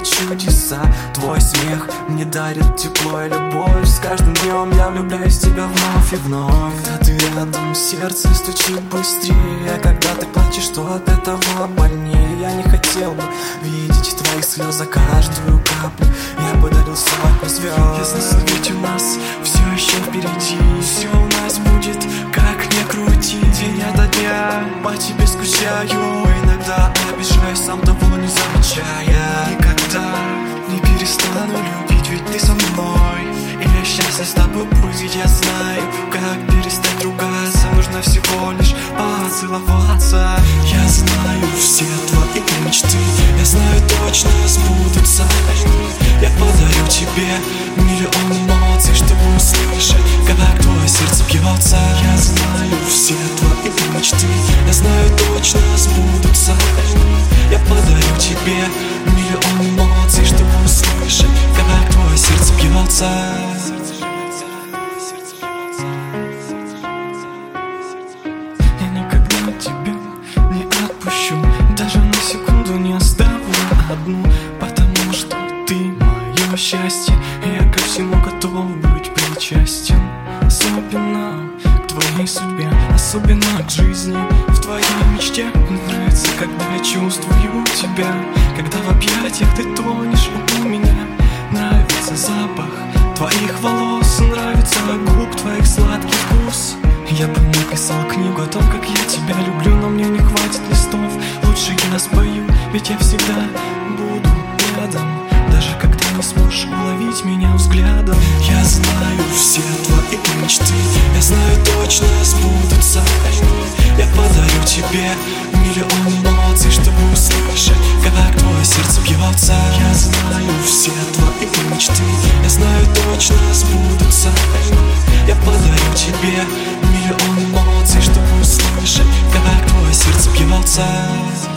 чудеса. Твой смех мне дарит тепло и любовь. С каждым днем я влюбляюсь в тебя вновь и вновь. Когда ты рядом, сердце стучит быстрее. Когда ты плачешь, что от этого больнее. Я не хотел бы видеть твои слезы, каждую каплю я подарил сотню звезд. Если ведь у нас все еще впереди, все у нас будет, как ни крути. День ото дня по тебе скучаю, иногда обижаюсь, сам того не замечая. Никогда не перестану любить, ведь ты со мной. И я счастлив с тобой быть, я знаю, как перестать ругаться. Нужно всего лишь поцеловаться. Я знаю все твои мечты, я знаю точно сбудутся. Я подарю тебе миллион эмоций, чтобы услышать, как твое сердце бьется. Я знаю все твои мечты, я знаю точно сбудутся. Я подарю тебе миллион эмоций, чтобы услышать, как твое сердце бьется. Я никогда тебя не отпущу, даже на секунду не оставлю одну, потому что ты мое счастье, и я ко всему готов быть причастен. Особенно к твоей судьбе, особенно к жизни в твоей мечте. Мне нравится, когда я чувствую тебя, когда в объятиях ты тонешь у меня. Нравится запах твоих волос, нравится губ твоих сладкий вкус. Я бы написал книгу о том, как я тебя люблю, но мне не хватит листов. Лучше я спою, ведь я всегда буду рядом, даже когда не сможешь уловить меня взглядом. Я знаю все твои мечты, я знаю точно сбудутся. Я подарю тебе миллион эмоций, чтобы услышать, как твое сердце бьется. Я знаю все твои мечты, я знаю точно сбудутся. Я подарю тебе миллион эмоций, чтобы услышать, как твое сердце бьется.